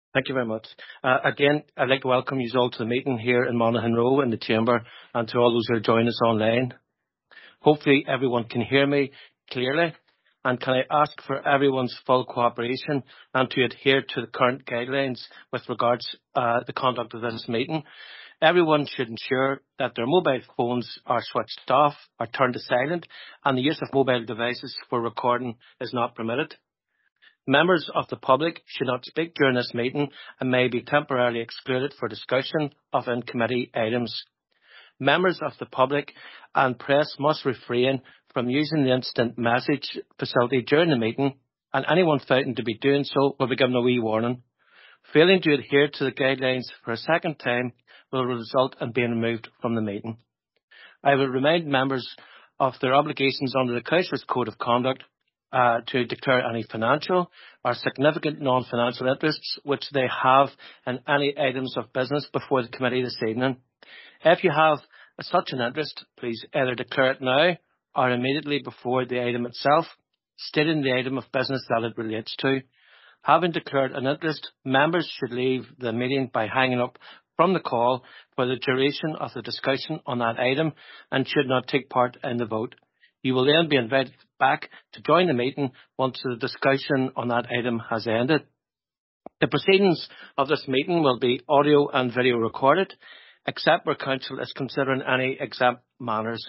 Thank you very much. Again, I'd like to welcome you all to the meeting here in Monaghan Row in the Chamber, and to all those who are joining us online. Hopefully everyone can hear me clearly, and can I ask for everyone's full cooperation and to adhere to the current guidelines with regards the conduct of this meeting. Everyone should ensure that their mobile phones are switched off or turned to silent, and the use of mobile devices for recording is not permitted. Members of the public should not speak during this meeting and may be temporarily excluded for discussion of in-committee items. Members of the public and press must refrain from using the instant message facility during the meeting, and anyone found to be doing so will be given a wee warning. Failing to adhere to the guidelines for a second time will result in being removed from the meeting. I will remind members of their obligations under the Councillors' Code of Conduct to declare any financial or significant non-financial interests which they have in any items of business before the committee this evening. If you have such an interest, please either declare it now or immediately before the item itself, stating the item of business that it relates to. Having declared an interest, members should leave the meeting by hanging up from the call for the duration of the discussion on that item and should not take part in the vote. You will then be invited back to join the meeting once the discussion on that item has ended. The proceedings of this meeting will be audio and video recorded, except where Council is considering any exempt matters.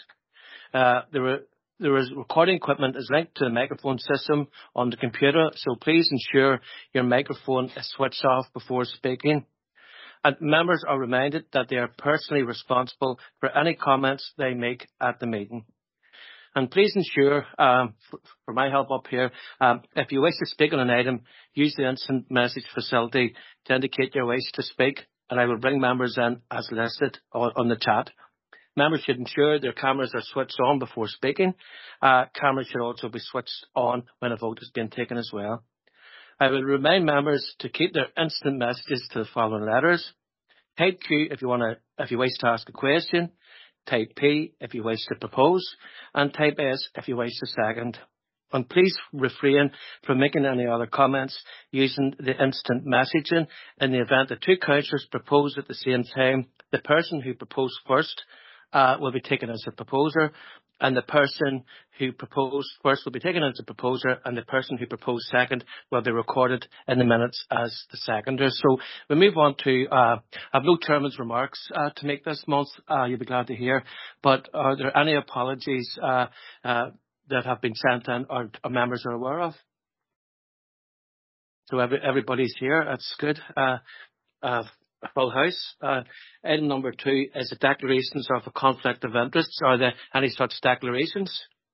The recording equipment is linked to the microphone system on the computer, so please ensure your microphone is switched off before speaking. And members are reminded that they are personally responsible for any comments they make at the meeting. And please ensure, for my help up here, if you wish to speak on an item, use the instant message facility to indicate your wish to speak, and I will bring members in as listed on the chat. Members should ensure their cameras are switched on before speaking. Cameras should also be switched on when a vote is being taken as well. I will remind members to keep their instant messages to the following letters. Type Q if you wish to ask a question. Type P if you wish to propose, and type S if you wish to second. And please refrain from making any other comments using the instant messaging. In the event that two councillors propose at the same time, the person who proposed first will be taken as a proposer, and the person who proposed first will be taken as a proposer, and the person who proposed second will be recorded in the minutes as the seconder. So we move on to, I have no chairman's remarks to make this month, you'll be glad to hear, but are there any apologies that have been sent in or members are aware of? So everybody's here, that's good. Full house. Item number 2 is the declarations of a conflict of interest. Are there any such declarations?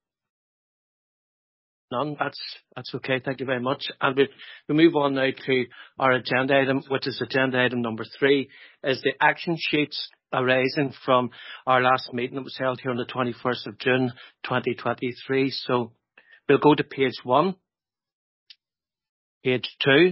None. That's okay. Thank you very much. And we move on now to our agenda item, which is agenda item number 3, is the action sheets arising from our last meeting that was held here on the 21st of June 2023. So we'll go to page 1, page 2,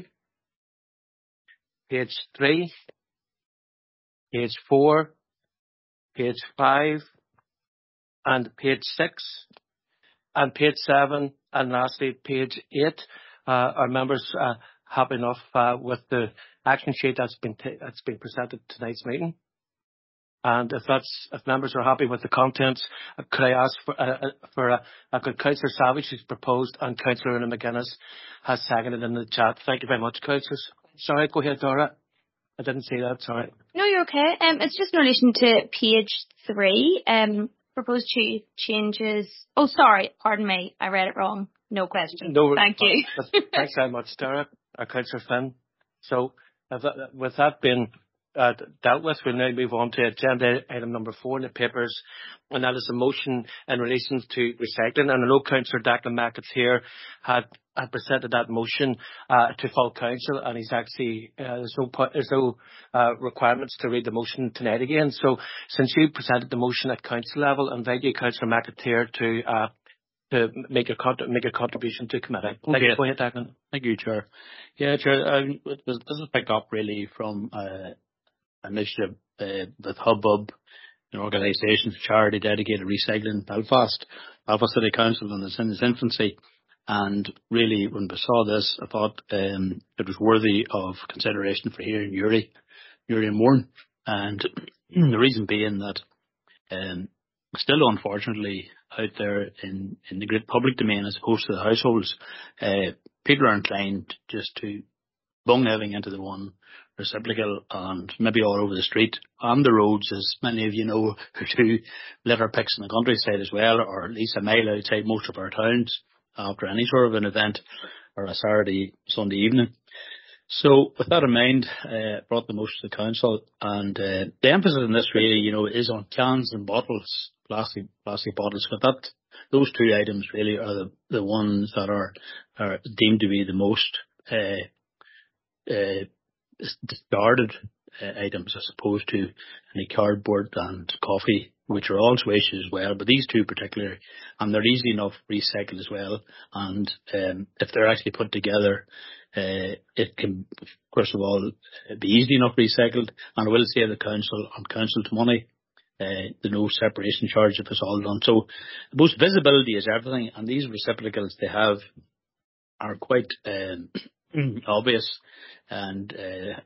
page 3, page 4, page 5, and page 6, and page 7, and lastly page 8. Are members happy enough with the action sheet that's been presented at tonight's meeting? And if members are happy with the contents, could I ask for could Councillor Savage, who's proposed, and Councillor Una McGuinness has seconded in the chat. Thank you very much, councillors. Sorry, go ahead, Dora. I didn't see that, sorry. No, you're okay. It's just in relation to page 3, proposed changes. Oh, sorry, pardon me, I read it wrong. No question. No, thank you. Thanks very much, Dara, Councillor Finn. So, with that being dealt with, we'll now move on to agenda item number 4 in the papers, and that is a motion in relation to recycling. And I know Councillor Declan Mackett's here had presented that motion to full council, and he's actually there's no requirements to read the motion tonight again. So since you presented the motion at council level, I invite you, Councillor Mackett, here to make a contribution to committee. Okay. Go ahead, Declan. Thank you, Chair. Yeah, Chair, this is picked up really from initiative with Hubbub, an organisation for charity dedicated recycling in Belfast City Council, and it's in its infancy. And really, when we saw this, I thought it was worthy of consideration for hearing Uri and Mourne. And the reason being that still, unfortunately, out there in the great public domain, as opposed to the households, people are inclined just to bung everything into the one reciprocal and maybe all over the street and the roads, as many of you know who do litter picks in the countryside as well, or at least a mile outside most of our towns after any sort of an event or a Saturday, Sunday evening. So with that in mind, brought the motion to the council, and the emphasis on this really, is on cans and bottles, plastic bottles. But those two items really are the ones that are deemed to be the most discarded items, as opposed to any cardboard and coffee, which are also issues as well. But these two particularly, and they're easy enough recycled as well. And if they're actually put together, it can, first of all, be easy enough recycled, and it will save the council on council's money. The no separation charge if it's all done. So the most visibility is everything, and these receptacles they have are quite obvious and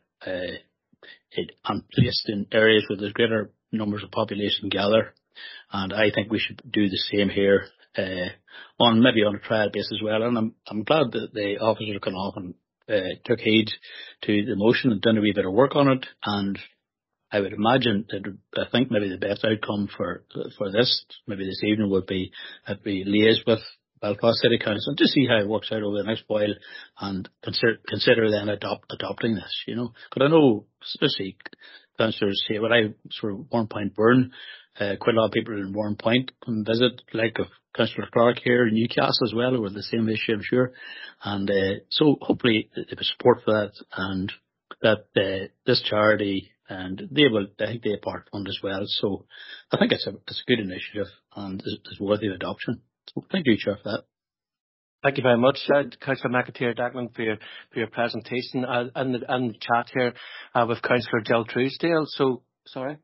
placed in areas where there's greater numbers of population gather. And I think we should do the same here, maybe on a trial basis as well. And I'm glad that the officer came off and took heed to the motion and done a wee bit of work on it. And I would imagine that I think maybe the best outcome for this, maybe this evening, would be that we liaise with Belfast City Council to see how it works out over the next while, and consider then adopting this. Because I know, especially councillors here, when I sort of Warrenpoint Burn, quite a lot of people in Warrenpoint come visit, like of Councillor Clark here in Newcastle as well, over the same issue, I'm sure. And so hopefully there was support for that, and that this charity, and I think they part fund as well. So I think it's a good initiative and is worthy of adoption. So thank you, Chair, for that. Thank you very much, Councillor McAteer-Declan, for your presentation, and the chat here with Councillor Jill Truesdale. So, sorry.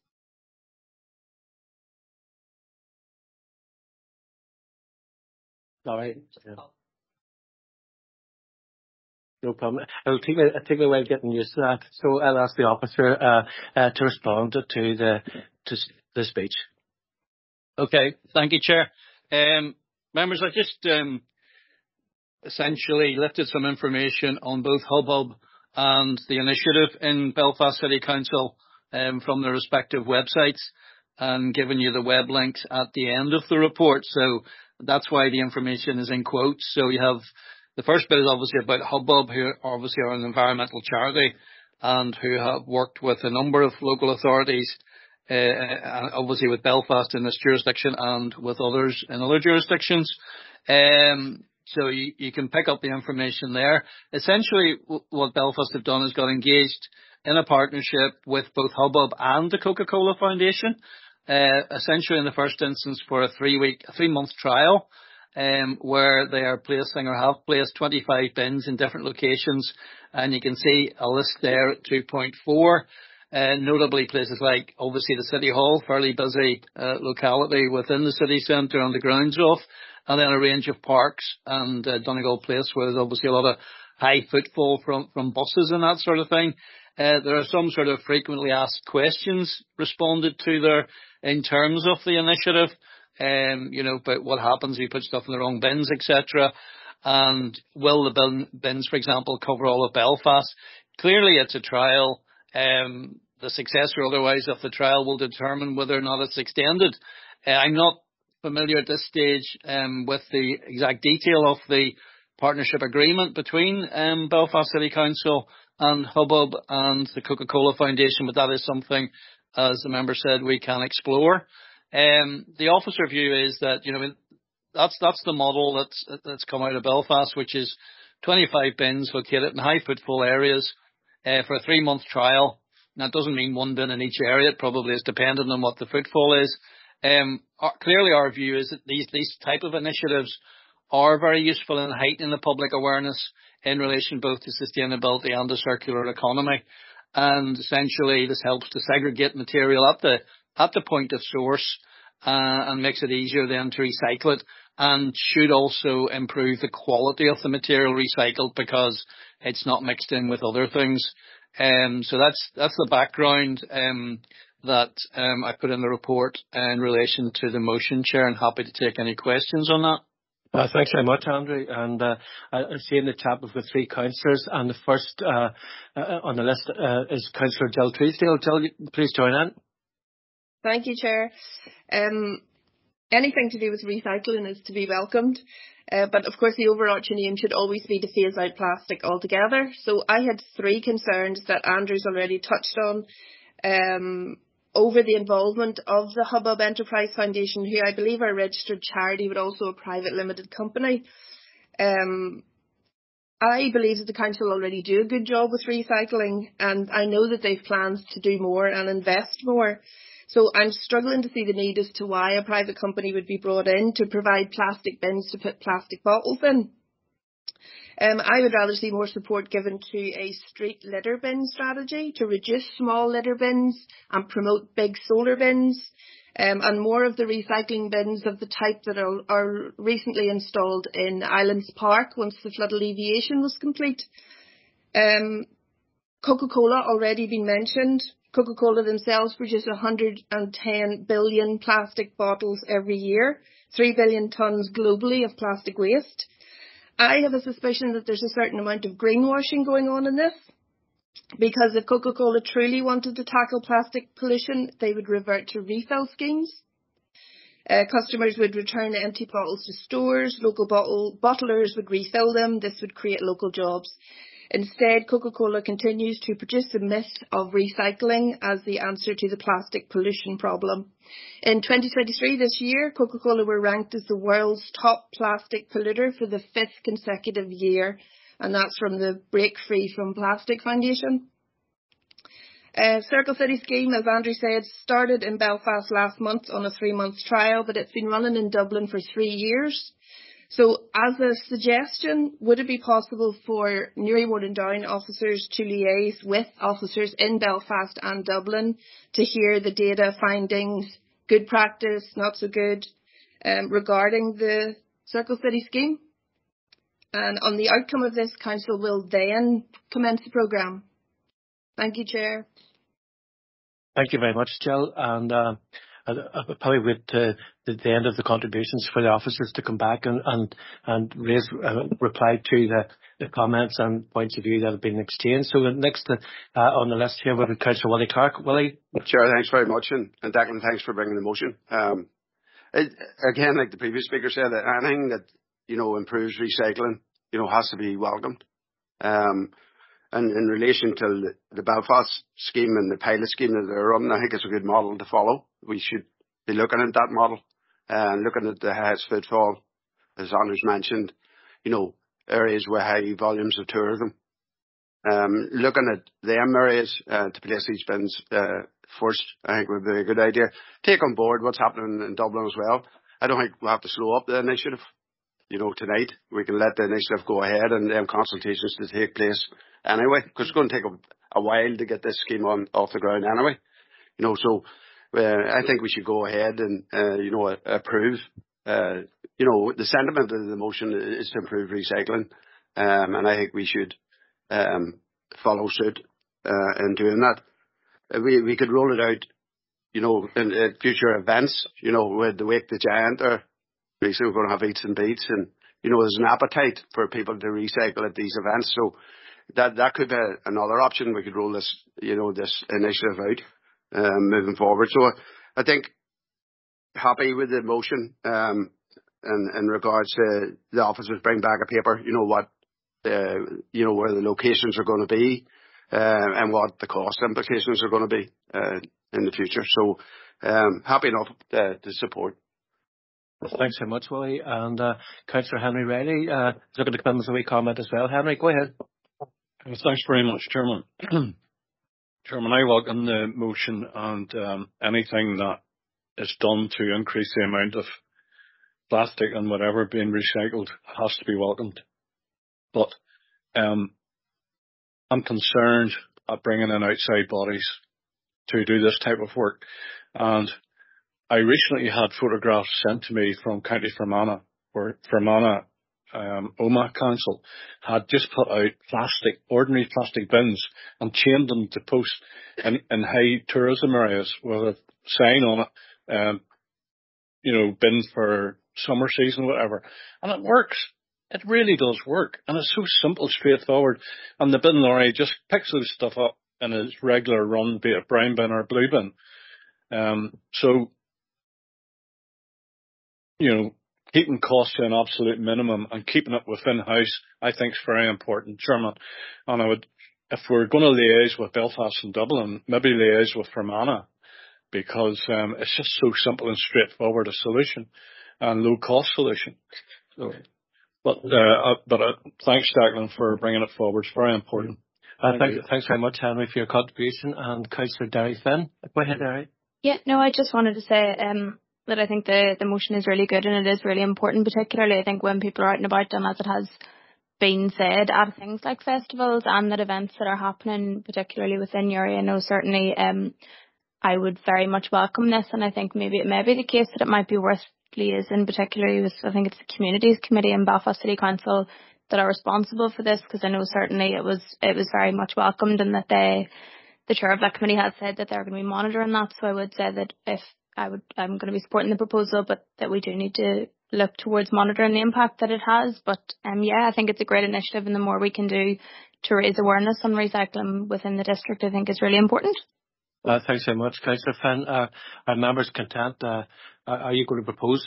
All right. Yeah. No problem. It'll take me a while getting used to that. So I'll ask the officer to respond to the speech. Okay. Thank you, Chair. Members, I just essentially lifted some information on both Hubbub and the initiative in Belfast City Council from their respective websites, and given you the web links at the end of the report. So that's why the information is in quotes. So you have the first bit is obviously about Hubbub, who obviously are an environmental charity and who have worked with a number of local authorities, obviously with Belfast in this jurisdiction and with others in other jurisdictions. So you can pick up the information there. Essentially, what Belfast have done is got engaged in a partnership with both Hubbub and the Coca-Cola Foundation, essentially in the first instance for a 3-month trial, where they are placing or have placed 25 bins in different locations. And you can see a list there at 2.4. Notably places like, obviously, the City Hall, fairly busy locality within the city centre on the grounds of, and then a range of parks, and Donegal Place, where there's obviously a lot of high footfall from buses and that sort of thing. There are some sort of frequently asked questions responded to there in terms of the initiative, about what happens if you put stuff in the wrong bins, etc. And will the bins, for example, cover all of Belfast? Clearly, it's a trial. The success or otherwise of the trial will determine whether or not it's extended. I'm not familiar at this stage with the exact detail of the partnership agreement between Belfast City Council and Hubbub and the Coca-Cola Foundation, but that is something, as the member said, we can explore. The officer view is that that's the model that's come out of Belfast, which is 25 bins located in high footfall areas for a 3-month trial. Now, it doesn't mean one bin in each area. It probably is dependent on what the footfall is. Clearly, our view is that these type of initiatives are very useful in heightening the public awareness in relation both to sustainability and the circular economy. And essentially, this helps to segregate material at the point of source and makes it easier then to recycle it. and should also improve the quality of the material recycled because it's not mixed in with other things. So that's the background that I put in the report in relation to the motion, Chair, and happy to take any questions on that. Thanks very much, Andrew. And I see in the chat we've got 3 councillors, and the first on the list is Councillor Jill Truesdale. Jill, please join in. Thank you, Chair. Anything to do with recycling is to be welcomed. But of course the overarching aim should always be to phase out plastic altogether. So I had 3 concerns that Andrew's already touched on. Over the involvement of the Hubbub Enterprise Foundation, who I believe are a registered charity but also a private limited company. I believe that the council already do a good job with recycling, and I know that they've plans to do more and invest more. So I'm struggling to see the need as to why a private company would be brought in to provide plastic bins to put plastic bottles in. I would rather see more support given to a street litter bin strategy to reduce small litter bins and promote big solar bins, and more of the recycling bins of the type that are recently installed in Islands Park once the flood alleviation was complete. Coca-Cola already been mentioned. Coca-Cola themselves produce 110 billion plastic bottles every year, 3 billion tonnes globally of plastic waste. I have a suspicion that there's a certain amount of greenwashing going on in this, because if Coca-Cola truly wanted to tackle plastic pollution, they would revert to refill schemes. Customers would return empty bottles to stores, local bottlers would refill them, this would create local jobs. Instead, Coca-Cola continues to produce the myth of recycling as the answer to the plastic pollution problem. In 2023, this year, Coca-Cola were ranked as the world's top plastic polluter for the 5th consecutive year, and that's from the Break Free from Plastic Foundation. Circle City scheme, as Andrew said, started in Belfast last month on a 3-month trial, but it's been running in Dublin for 3 years. So as a suggestion, would it be possible for Newry and Down officers to liaise with officers in Belfast and Dublin to hear the data, findings, good practice, not so good, regarding the Circle City scheme? And on the outcome of this, Council will then commence the programme. Thank you, Chair. Thank you very much, Jill. And I probably wait to the end of the contributions for the officers to come back and raise reply to the comments and points of view that have been exchanged. So the next on the list here will be Councillor Willie Clark. Willie? Chair, thanks very much, and Declan, thanks for bringing the motion. Again, like the previous speaker said, anything that improves recycling has to be welcomed. And in relation to the Belfast scheme and the pilot scheme that they're running, I think it's a good model to follow. We should be looking at that model and looking at the highest footfall, as Andrew's mentioned, areas with high volumes of tourism. Looking at them areas to place these bins first, I think would be a good idea. Take on board what's happening in Dublin as well. I don't think we'll have to slow up the initiative. Tonight we can let the initiative go ahead and them consultations to take place anyway, because it's going to take a while to get this scheme off the ground anyway. So I think we should go ahead and approve. The sentiment of the motion is to improve recycling, and I think we should follow suit in doing that. We could roll it out, in future events. With the Wake the Giant, or basically we're going to have eats and beats, and there's an appetite for people to recycle at these events. So that could be another option. We could roll this this initiative out moving forward. So I think happy with the motion in regards to the officers bring back a paper, what where the locations are going to be and what the cost implications are going to be in the future. So happy enough to support. Thanks very much, Willie. And Councillor Henry Riley is looking to come with a wee comment as well. Henry, go ahead. Thanks very much, Chairman. Chairman, I welcome the motion, and anything that is done to increase the amount of plastic and whatever being recycled has to be welcomed. But I'm concerned at bringing in outside bodies to do this type of work. And I recently had photographs sent to me from County Fermanagh, where Fermanagh Omagh Council had just put out ordinary plastic bins and chained them to posts in high tourism areas with a sign on it, bins for summer season, whatever. And it works. It really does work. And it's so simple, straightforward. And the bin lorry just picks those stuff up in its regular run, be it brown bin or blue bin. Keeping costs to an absolute minimum and keeping it within house, I think is very important, Chairman. And if we're going to liaise with Belfast and Dublin, maybe liaise with Fermanagh, because it's just so simple and straightforward a solution and low cost solution. So, but thanks, Declan, for bringing it forward. It's very important. Thanks very much, Henry, for your contribution. And Councillor Derry Finn. Go ahead, Derry. Yeah, no, I just wanted to say that I think the motion is really good and it is really important, particularly I think when people are out and about, and as it has been said, at things like festivals and at events that are happening, particularly within your area. No, certainly I would very much welcome this, and I think maybe it may be the case that it might be worth liaising, particularly with, I think it's the Communities Committee in Belfast City Council that are responsible for this, because I know certainly it was very much welcomed, and that the chair of that committee has said that they're going to be monitoring that. So I would say that I'm going to be supporting the proposal, but that we do need to look towards monitoring the impact that it has. But I think it's a great initiative, and the more we can do to raise awareness on recycling within the district, I think is really important. Thanks very much, Councillor Finn. Are members content? Are you going to propose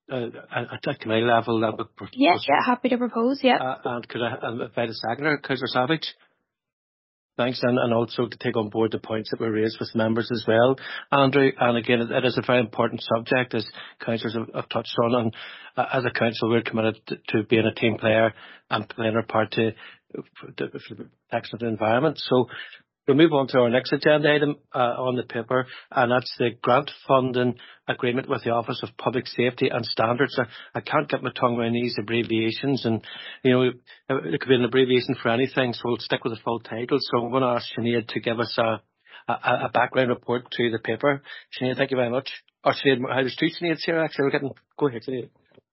at a committee level? Yeah, happy to propose, yeah. And could I invite a seconder, Councillor Savage? Thanks, and also to take on board the points that were raised with members as well, Andrew. And again, it is a very important subject, as councillors have touched on. And as a council, we're committed to being a team player and playing our part for the protection of the environment. So we'll move on to our next agenda item on the paper, and that's the grant funding agreement with the Office of Public Safety and Standards. I can't get my tongue around these abbreviations, and it could be an abbreviation for anything, so we'll stick with the full title. So I'm going to ask Sinead to give us a background report to the paper. Sinead, thank you very much. Or Sinead, there's two Sineads here actually. Go ahead, Sinead.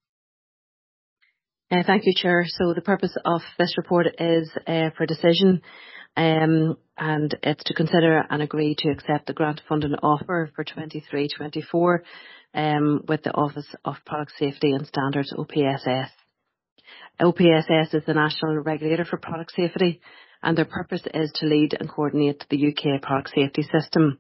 Thank you, Chair. So the purpose of this report is for decision. And it's to consider and agree to accept the grant funding offer for 23-24 with the Office of Product Safety and Standards, OPSS. OPSS is the national regulator for product safety, and their purpose is to lead and coordinate the UK product safety system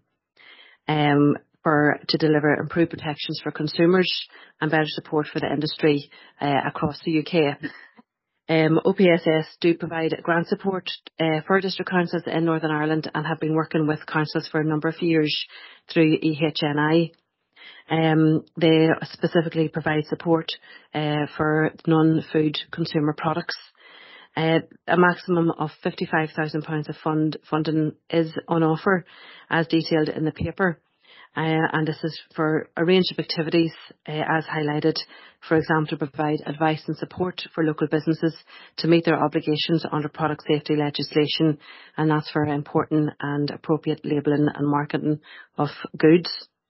to deliver improved protections for consumers and better support for the industry across the UK. OPSS do provide grant support for district councils in Northern Ireland and have been working with councils for a number of years through EHNI. They specifically provide support for non-food consumer products. A maximum of £55,000 of funding is on offer, as detailed in the paper. And this is for a range of activities, as highlighted, for example, to provide advice and support for local businesses to meet their obligations under product safety legislation, and that's for important and appropriate labelling and marketing of goods.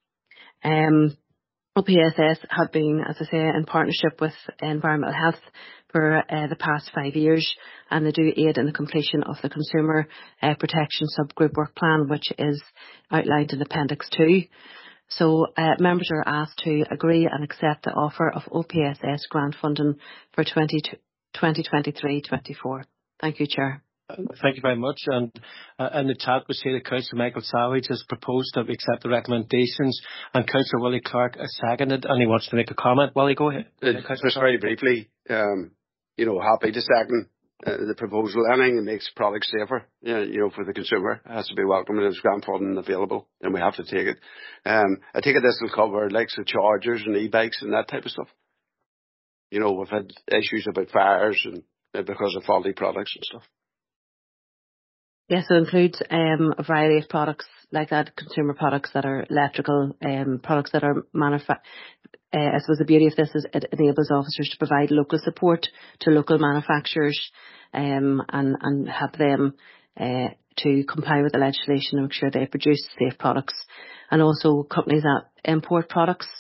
OPSS have been, as I say, in partnership with Environmental Health for the past 5 years, and they do aid in the completion of the Consumer Protection Subgroup Work Plan, which is outlined in Appendix 2. So members are asked to agree and accept the offer of OPSS grant funding for 2023-24. Thank you, Chair. Thank you very much. And in the chat, we see that Councillor Michael Savage has proposed that we accept the recommendations, and Councillor Willie Clark has seconded, and he wants to make a comment. Willie, go ahead. Just very briefly, happy to second the proposal. Anything that makes products safer, for the consumer has to be welcome, and there's grant funding available, and we have to take it. I take it this will cover like the chargers and e-bikes and that type of stuff. We've had issues about fires and because of faulty products and stuff. Yes, so it includes a variety of products like that, consumer products that are electrical, products that are manufactured. I suppose the beauty of this is it enables officers to provide local support to local manufacturers and help them to comply with the legislation and make sure they produce safe products. And also companies that import products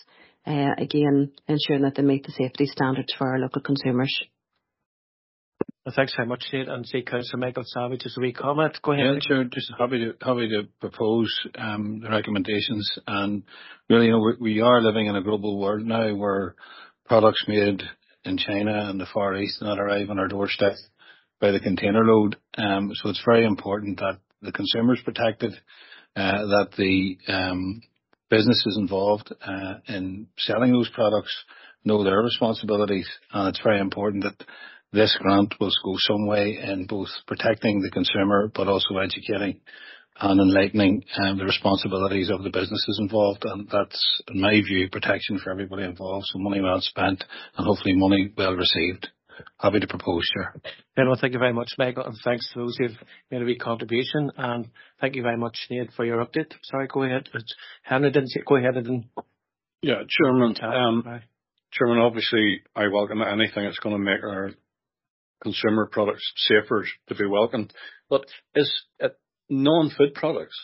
again ensuring that they meet the safety standards for our local consumers. Well, thanks very much, Sinead. And see Councillor Michael Savage, just a wee comment. Go ahead. Yeah, sure. Just happy to propose the recommendations. And really, we are living in a global world now where products made in China and the Far East not arrive on our doorstep by the container load. So it's very important that the consumer's protected, that the businesses involved in selling those products know their responsibilities, and it's very important that this grant will go some way in both protecting the consumer but also educating and enlightening the responsibilities of the businesses involved, and that's, in my view, protection for everybody involved. So money well spent and hopefully money well received. Happy to propose, Chair. Well, thank you very much, Michael, and thanks to those who've made a wee contribution. And thank you very much, Sinead, for your update. Sorry, go ahead. Hannah didn't say, go ahead. Yeah, Chairman. Chairman, obviously, I welcome anything that's going to make our consumer products safer to be welcomed. But is it non-food products?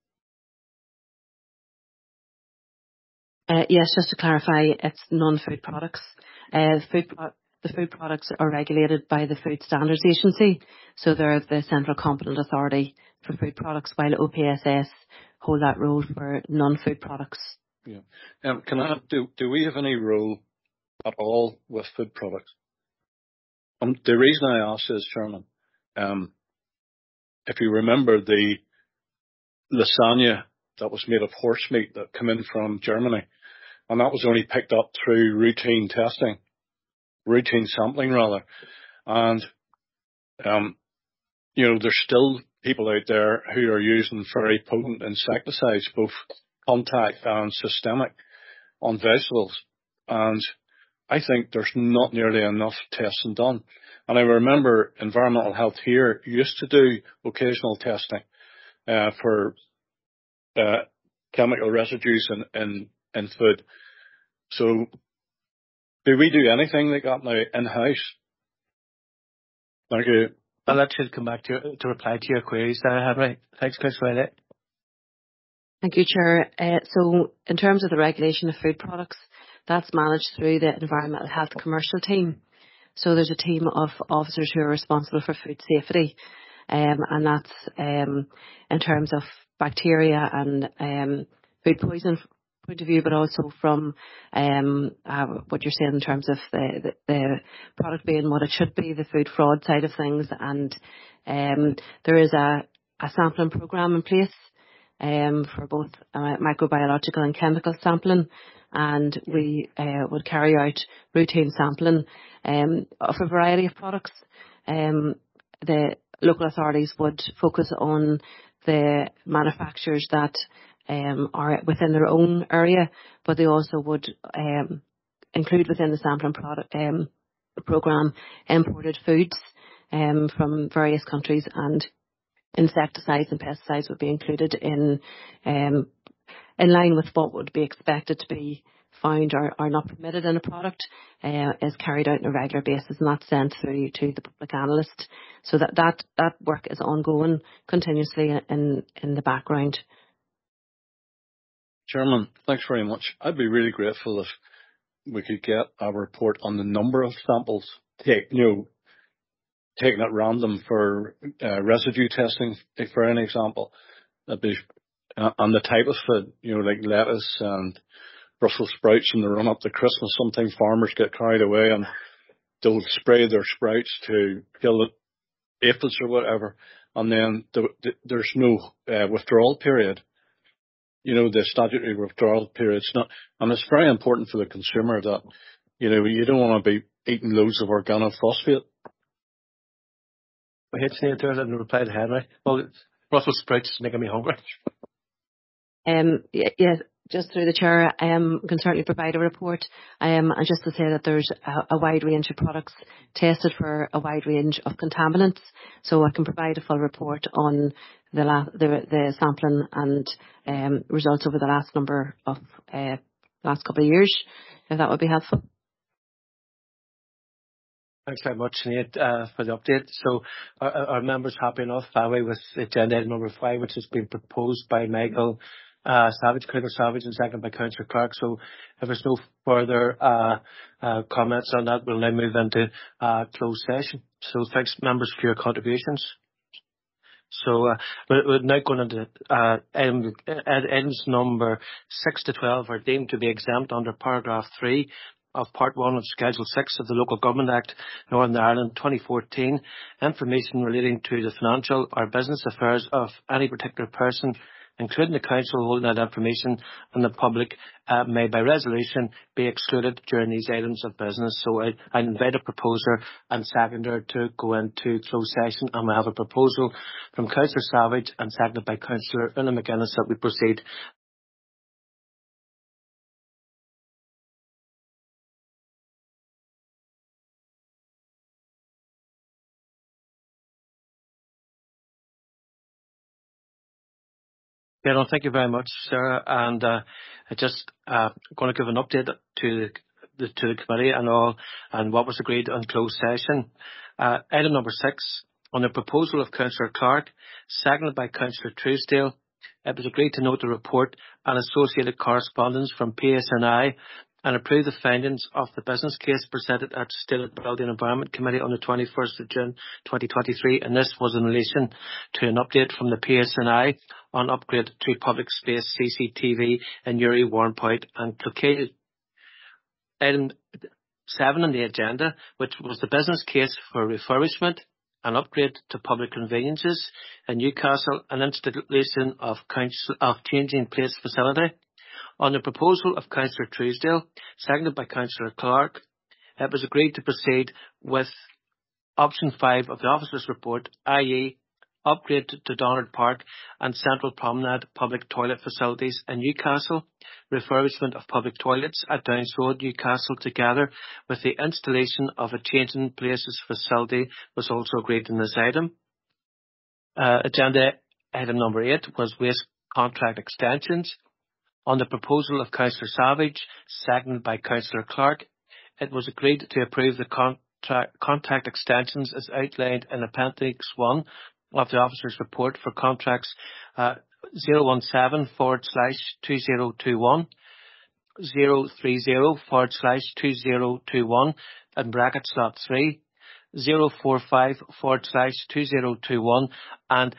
Yes, just to clarify, it's non-food products. The food products are regulated by the Food Standards Agency, so they're the central competent authority for food products, while OPSS hold that role for non-food products. Yeah. Can I do we have any role at all with food products? The reason I ask is, Chairman, if you remember the lasagna that was made of horse meat that came in from Germany, and that was only picked up through routine sampling rather. And, there's still people out there who are using very potent insecticides, both contact and systemic, on vegetables. And I think there's not nearly enough testing done. And I remember Environmental Health here used to do occasional testing for chemical residues in food. So do we do anything like that now in-house? Thank you. Well, that should come back to reply to your queries there, Henry. Thanks, Councillor. Thank you, Chair. So in terms of the regulation of food products, that's managed through the Environmental Health Commercial Team. So there's a team of officers who are responsible for food safety, and that's in terms of bacteria and food poison point of view, but also from what you're saying in terms of the product being what it should be, the food fraud side of things. And there is a sampling programme in place for both microbiological and chemical sampling, and we would carry out routine sampling of a variety of products. The local authorities would focus on the manufacturers that are within their own area, but they also would include within the sampling programme imported foods from various countries, and insecticides and pesticides would be included in line with what would be expected to be found or not permitted in a product, is carried out on a regular basis, and that's sent through to the public analyst. So that work is ongoing continuously in the background. Chairman, thanks very much. I'd be really grateful if we could get a report on the number of samples taken at random for residue testing, for an example. That'd be on the type of food, like lettuce and Brussels sprouts in the run up to Christmas. Sometimes farmers get carried away and they'll spray their sprouts to kill the aphids or whatever, and then there's no withdrawal period. The statutory withdrawal period's not, and it's very important for the consumer that, you don't want to be eating loads of organophosphate. I hate saying it there and reply to Henry. Well, Brussels sprouts is making me hungry. Yes, just through the Chair, can certainly provide a report. And just to say that there's a wide range of products tested for a wide range of contaminants. So I can provide a full report on the sampling and results over the last couple of years, if that would be helpful. Thanks very much, Sinead, for the update. So our members happy enough, by the way, with agenda item number 5, which has been proposed by Michael Councillor Savage, and seconded by Councillor Clark. So if there's no further comments on that, we'll now move into closed session. So thanks, members, for your contributions. So we're now going into items number 6 to 12 are deemed to be exempt under paragraph 3 of Part 1 of Schedule 6 of the Local Government Act, Northern Ireland 2014, information relating to the financial or business affairs of any particular person, including the council holding that information, and the public may by resolution be excluded during these items of business. So I invite a proposer and seconder to go into closed session, and we have a proposal from Councillor Savage and seconded by Councillor Una McGuinness that we proceed. Yeah, thank you very much, Sarah. And I just going to give an update to the committee and all, and what was agreed on closed session. Item number 6, on the proposal of Councillor Clark, seconded by Councillor Truesdale, it was agreed to note the report and associated correspondence from PSNI and approve the findings of the business case presented at State Building Environment Committee on the 21st of June 2023, and this was in relation to an update from the PSNI on upgrade to public space CCTV in Uri, Warrenpoint and Cloquet. Item 7 on the agenda, which was the business case for refurbishment and upgrade to public conveniences in Newcastle and installation of changing place facility. On the proposal of Councillor Truesdale, seconded by Councillor Clark, it was agreed to proceed with option 5 of the officer's report, i.e. upgrade to Donard Park and Central Promenade public toilet facilities in Newcastle, refurbishment of public toilets at Downs Road, Newcastle, together with the installation of a changing places facility was also agreed in this item. Agenda item number 8 was waste contract extensions. On the proposal of Councillor Savage, seconded by Councillor Clark, it was agreed to approve the contract extensions as outlined in Appendix 1 of the officer's report for contracts 017/2021, 030/2021 in brackets slot 3, 045/2021 and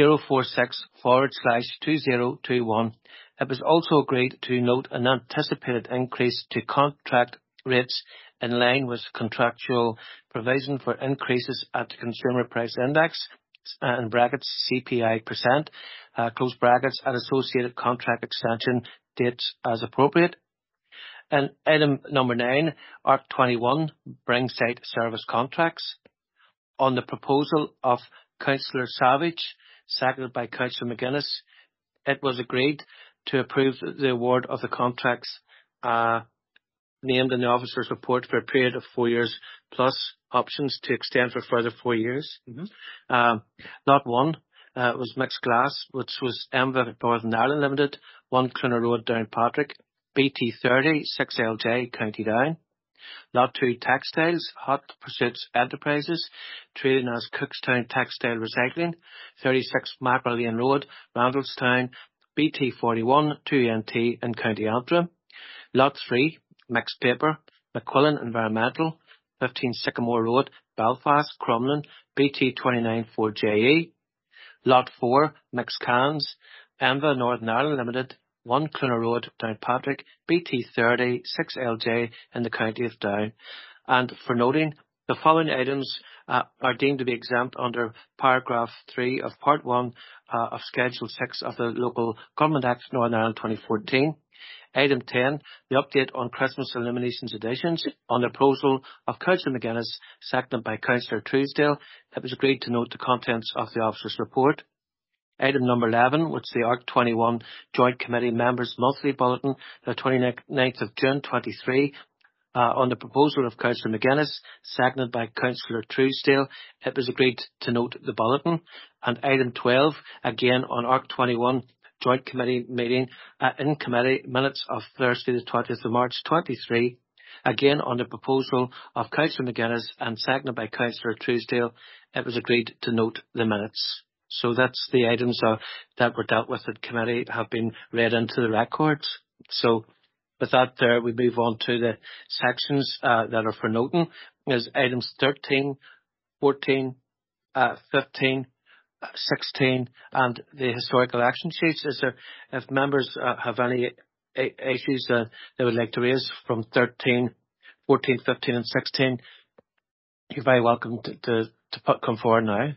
046/2021. It was also agreed to note an anticipated increase to contract rates in line with contractual provision for increases at the Consumer Price Index, in brackets CPI %, close brackets, and associated contract extension dates as appropriate. And item number 9, Arc 21, Bring Site Service Contracts. On the proposal of Councillor Savage, seconded by Councillor McGuinness, it was agreed to approve the award of the contracts named in the officer's report for a period of 4 years, plus options to extend for further 4 years. Lot 1 was Mixed Glass, which was EMVA Northern Ireland Limited, 1 Cluna Road, Downpatrick, BT30 6LJ, County Down. Lot 2 Textiles, Hot Pursuits Enterprises, trading as Cookstown Textile Recycling, 36 Mackerel Lane Road, Randallstown, BT41 2NT in County Antrim. Lot 3 Mixed Paper, McQuillan Environmental, 15 Sycamore Road, Belfast, Crumlin, BT29 4JE. Lot 4 Mixed Cans, EMVA Northern Ireland Limited, 1 Cluna Road, Downpatrick, BT30 6LJ in the County of Down. And for noting, the following items are deemed to be exempt under paragraph 3 of Part 1 of Schedule 6 of the Local Government Act Northern Ireland 2014. Item 10, the update on Christmas illuminations additions. On the proposal of Councillor McGuinness, seconded by Councillor Truesdale, it was agreed to note the contents of the officer's report. Item number 11, which is the Arc 21 Joint Committee Members Monthly Bulletin, the 29th of June 23. On the proposal of Councillor McGuinness, seconded by Councillor Truesdale, it was agreed to note the bulletin. And item 12, again on Arc 21 Joint Committee meeting in committee minutes of Thursday the 20th of March 23. Again on the proposal of Councillor McGuinness and seconded by Councillor Truesdale, it was agreed to note the minutes. So that's the items that were dealt with at committee have been read into the records. So with that there, we move on to the sections that are for noting, is items 13, 14, 15, 16 and the historical action sheets. Is there, if members have any issues they would like to raise from 13, 14, 15 and 16, you're very welcome to come forward now.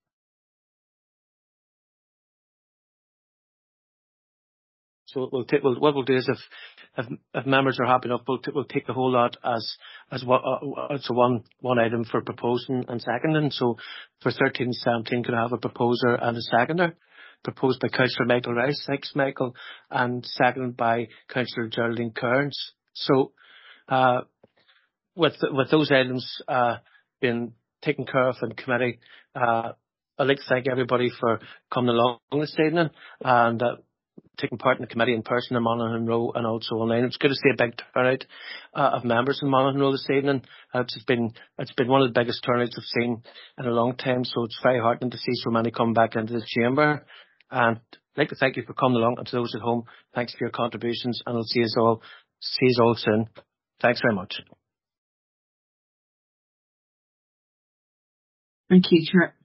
So what we'll do is if members are happy enough, we'll take the whole lot as one item for proposing and seconding. So for 13 and 17, could I have a proposer and a seconder? Proposed by Councillor Michael Rice, thanks Michael, and seconded by Councillor Geraldine Kearns. So with those items being taken care of in committee, I'd like to thank everybody for coming along this evening and taking part in the committee in person in Monaghan Row and also online. It's good to see a big turnout of members in Monaghan Row this evening. It's been one of the biggest turnouts I've seen in a long time, so it's very heartening to see so many come back into the chamber. And I'd like to thank you for coming along, and to those at home, thanks for your contributions, and I'll see you all soon. Thanks very much. Thank you, Chair.